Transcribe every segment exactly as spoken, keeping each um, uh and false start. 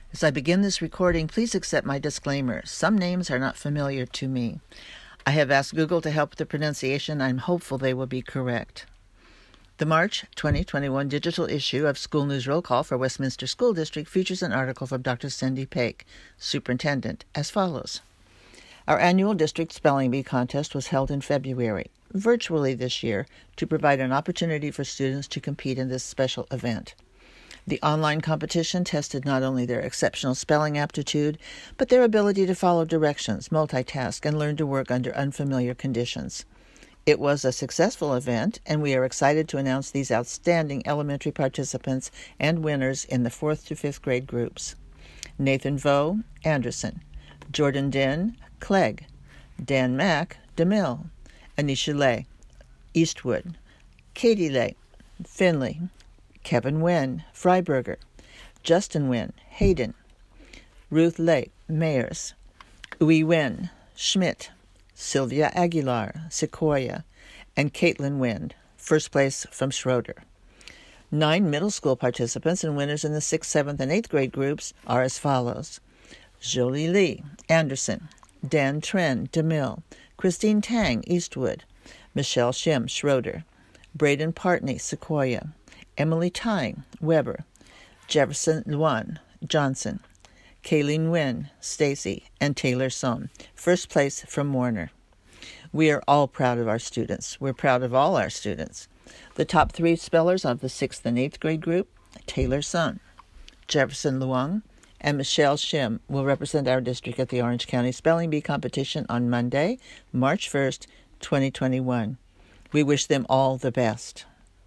As I begin this recording, please accept my disclaimer. Some names are not familiar to me. I have asked Google to help with the pronunciation. I'm hopeful they will be correct. The March twenty twenty-one digital issue of School News Roll Call for Westminster School District features an article from Doctor Cindy Paik, Superintendent, as follows. Our annual district spelling bee contest was held in February, virtually this year, to provide an opportunity for students to compete in this special event. The online competition tested not only their exceptional spelling aptitude, but their ability to follow directions, multitask, and learn to work under unfamiliar conditions. It was a successful event, and we are excited to announce these outstanding elementary participants and winners in the fourth to fifth grade groups. Nathan Vo, Anderson. Jordan Den, Clegg. Dan Mack, DeMille. Anisha Lay, Eastwood. Katie Lay, Finley. Kevin Nguyen, Freiberger. Justin Nguyen, Hayden. Ruth Lay, Mayers. Ui Nguyen, Schmidt. Sylvia Aguilar, Sequoia. And Caitlin Nguyen, first place from Schroeder. Nine middle school participants and winners in the sixth, seventh, and eighth grade groups are as follows. Jolie Lee, Anderson. Dan Tren, DeMille. Christine Tang, Eastwood. Michelle Shim, Schroeder. Braden Partney, Sequoia. Emily Tyng, Weber. Jefferson Luan, Johnson. Kayleen Nguyen, Stacy. And Taylor Son, first place from Warner. We are all proud of our students. We're proud of all our students. The top three spellers of the sixth and eighth grade group, Taylor Son, Jefferson Luang, and Michelle Shim will represent our district at the Orange County Spelling Bee competition on Monday, March first, twenty twenty-one. We wish them all the best.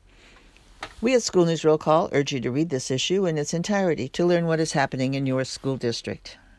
We at School News Roll Call urge you to read this issue in its entirety to learn what is happening in your school district.